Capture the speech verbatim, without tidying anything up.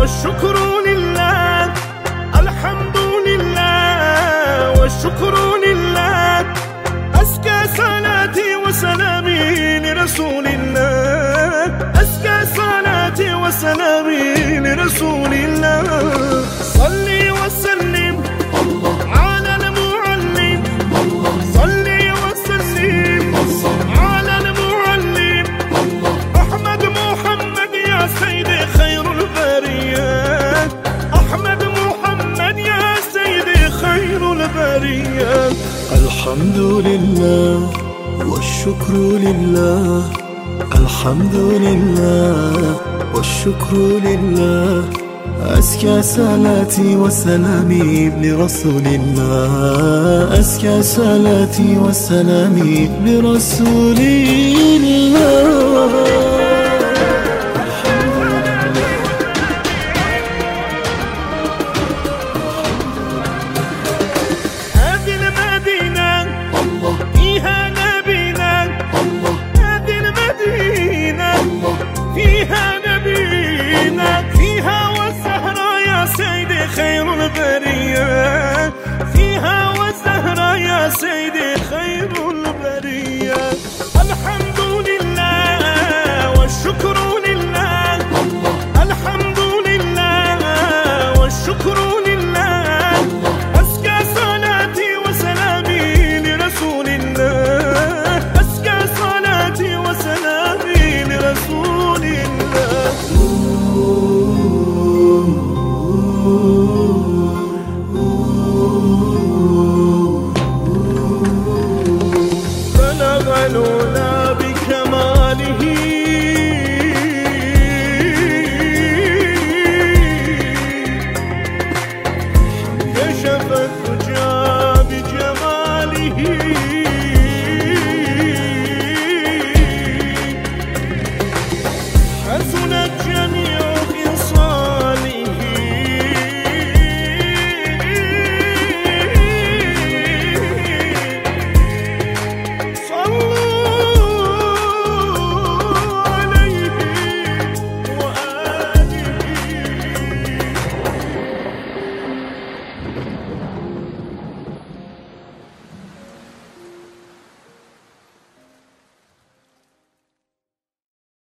والشكر لله، الحمد لله والشكر لله. أزكى صلاتي وسلامي لرسول الله، أزكى صلاتي وسلامي لرسول الله. صلي وسلم الله على المعلم، الله صلي وسلم الله على المعلم، الله أحمد محمد يا سيدي خير البريات، أحمد محمد يا سيدي خير البريات. الحمد لله والشكر لله، الحمد لله والشكر لله. أزكى صلاتي وسلامي لرسول الله، أزكى صلاتي وسلامي لرسول الله. هذه المدينة الله فيها نبينا، الله هذه المدينة الله فيها نبينا، فيها والزهرة يا سيدي خير البريات، فيها والزهرة يا سيدي